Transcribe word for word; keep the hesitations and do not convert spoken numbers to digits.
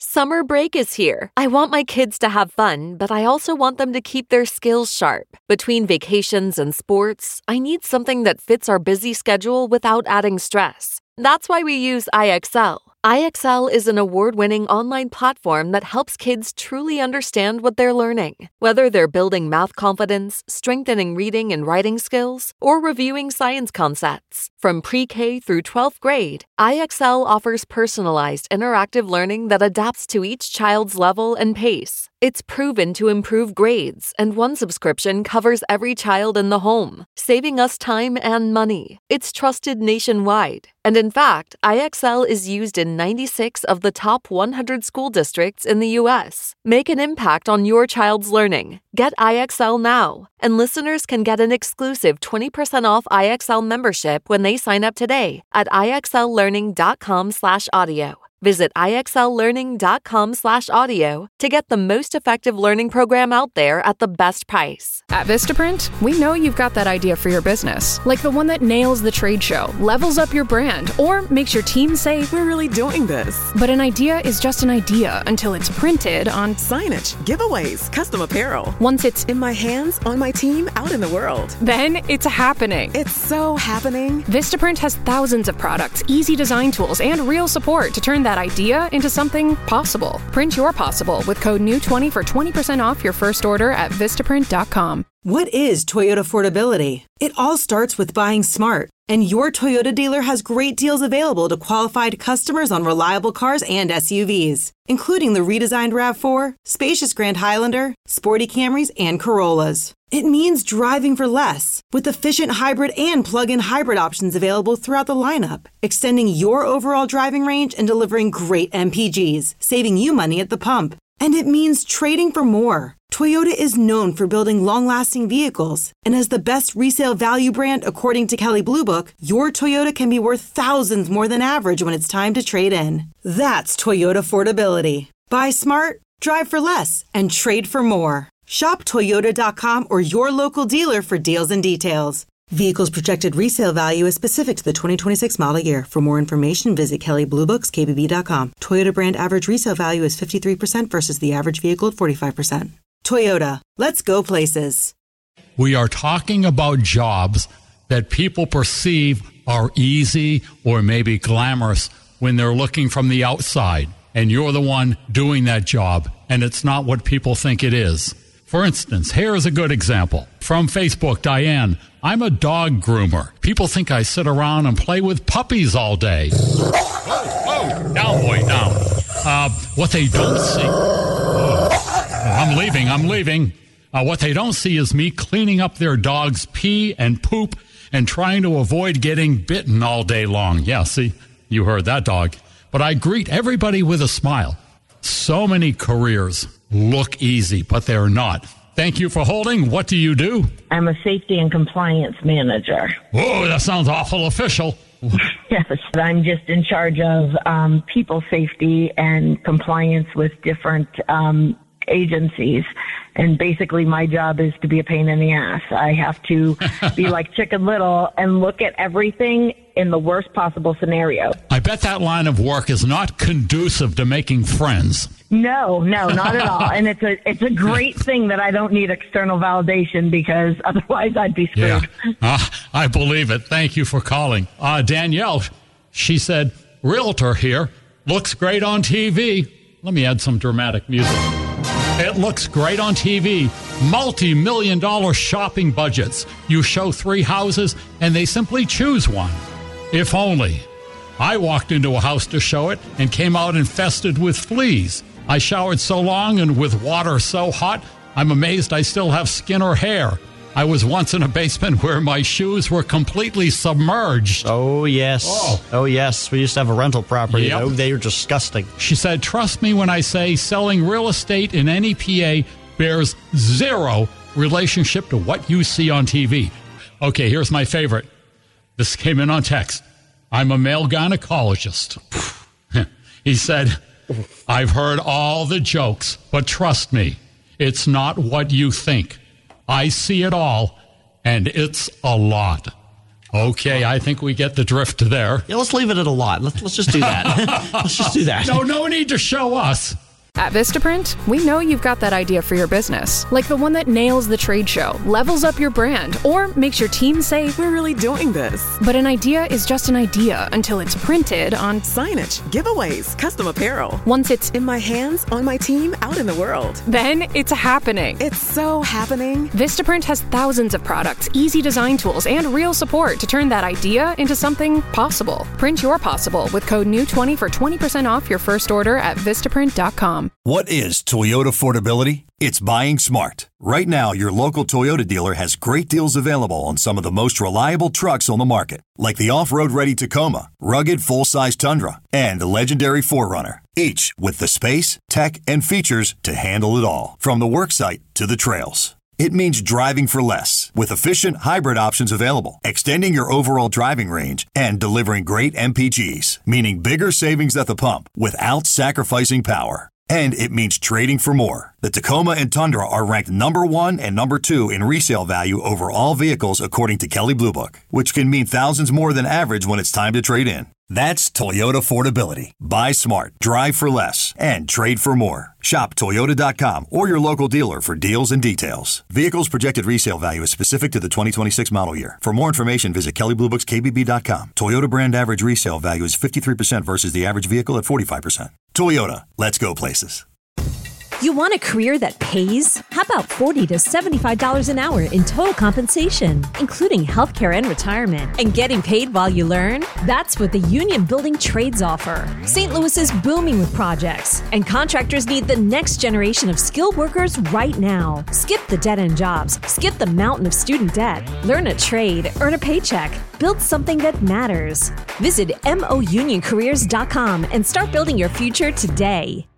Summer break is here. I want my kids to have fun, but I also want them to keep their skills sharp. Between vacations and sports, I need something that fits our busy schedule without adding stress. That's why we use I X L. I X L is an award-winning online platform that helps kids truly understand what they're learning. Whether they're building math confidence, strengthening reading and writing skills, or reviewing science concepts. From pre-K through twelfth grade, I X L offers personalized interactive learning that adapts to each child's level and pace. It's proven to improve grades, and one subscription covers every child in the home, saving us time and money. It's trusted nationwide. And in fact, I X L is used in ninety-six of the top one hundred school districts in the U S. Make an impact on your child's learning. Get I X L now. And listeners can get an exclusive twenty percent off I X L membership when they sign up today at ixllearning.com slash audio. Visit ixllearning.com slash audio to get the most effective learning program out there at the best price. At Vistaprint, we know you've got that idea for your business, like the one that nails the trade show, levels up your brand, or makes your team say, "We're really doing this." But an idea is just an idea until it's printed on signage, giveaways, custom apparel. Once it's in my hands, on my team, out in the world. Then it's happening. It's so happening. Vistaprint has thousands of products, easy design tools, and real support to turn that idea into something possible. Print your possible with code N E W twenty for twenty percent off your first order at Vistaprint dot com. What is Toyota affordability? It all starts with buying smart. And your Toyota dealer has great deals available to qualified customers on reliable cars and S U Vs, including the redesigned RAV four, spacious Grand Highlander, sporty Camrys, and Corollas. It means driving for less, with efficient hybrid and plug-in hybrid options available throughout the lineup, extending your overall driving range and delivering great M P Gs, saving you money at the pump. And it means trading for more. Toyota is known for building long-lasting vehicles, and as the best resale value brand according to Kelley Blue Book, your Toyota can be worth thousands more than average when it's time to trade in. That's Toyota affordability. Buy smart, drive for less, and trade for more. Shop Toyota dot com or your local dealer for deals and details. Vehicle's projected resale value is specific to the twenty twenty-six model year. For more information, visit Kelley Blue Books K B B dot com. Toyota brand average resale value is fifty-three percent versus the average vehicle at forty-five percent. Toyota, let's go places. We are talking about jobs that people perceive are easy or maybe glamorous when they're looking from the outside, and you're the one doing that job, and it's not what people think it is. For instance, here is a good example. From Facebook, Diane, I'm a dog groomer. People think I sit around and play with puppies all day. Whoa, whoa, down, boy, down. Uh, what they don't see... Oh, I'm leaving, I'm leaving. Uh, what they don't see is me cleaning up their dog's pee and poop and trying to avoid getting bitten all day long. Yeah, see, you heard that, dog. But I greet everybody with a smile. So many careers look easy, but they're not. Thank you for holding. What do you do? I'm a safety and compliance manager. Whoa, that sounds awful official. Yes, I'm just in charge of um, people safety and compliance with different um, agencies. And basically my job is to be a pain in the ass. I have to be like Chicken Little and look at everything in the worst possible scenario. I bet that line of work is not conducive to making friends. No, no, not at all. And it's a it's a great thing that I don't need external validation, because otherwise I'd be screwed. Yeah, uh, I believe it. Thank you for calling. Uh, Danielle, she said, realtor here, looks great on T V. Let me add some dramatic music. It looks great on T V. Multi-million dollar shopping budgets. You show three houses and they simply choose one. If only. I walked into a house to show it and came out infested with fleas. I showered so long and with water so hot, I'm amazed I still have skin or hair. I was once in a basement where my shoes were completely submerged. Oh, yes. Oh, oh yes. We used to have a rental property. Yep. Oh, they were disgusting. She said, trust me when I say selling real estate in N E P A bears zero relationship to what you see on T V. Okay, here's my favorite. This came in on text. I'm a male gynecologist. He said, I've heard all the jokes, but trust me, it's not what you think. I see it all, and it's a lot. Okay, I think we get the drift there. Yeah, let's leave it at a lot. Let's, let's just do that. Let's just do that. No, no need to show us. At Vistaprint, we know you've got that idea for your business, like the one that nails the trade show, levels up your brand, or makes your team say, We're really doing this. but an idea is just an idea until it's printed on. Signage, giveaways, custom apparel. Once it's In my hands, on my team, out in the world. then it's happening. It's so happening. Vistaprint has thousands of products, easy design tools, and real support to turn that idea into something possible. Print your possible with code new twenty for twenty percent off your first order at vistaprint dot com. What is Toyota affordability? It's buying smart. Right now, your local Toyota dealer has great deals available on some of the most reliable trucks on the market, like the off-road ready Tacoma, rugged full-size Tundra, and the legendary four runner, each with the space, tech, and features to handle it all, from the worksite to the trails. It means driving for less, with efficient hybrid options available, extending your overall driving range, and delivering great M P Gs, meaning bigger savings at the pump without sacrificing power. And it means trading for more. The Tacoma and Tundra are ranked number one and number two in resale value over all vehicles according to Kelley Blue Book, which can mean thousands more than average when it's time to trade in. That's Toyota affordability. Buy smart, drive for less, and trade for more. Shop Toyota dot com or your local dealer for deals and details. Vehicles projected resale value is specific to the twenty twenty-six model year. For more information, visit Kelley Blue Books K B B dot com. Toyota brand average resale value is fifty-three percent versus the average vehicle at forty-five percent. Toyota, let's go places. You want a career that pays? How about forty to seventy-five dollars an hour in total compensation, including healthcare and retirement, and getting paid while you learn? That's what the Union Building Trades offer. Saint Louis is booming with projects, and contractors need the next generation of skilled workers right now. Skip the dead-end jobs. Skip the mountain of student debt. Learn a trade, earn a paycheck, build something that matters. Visit mo union careers dot com and start building your future today.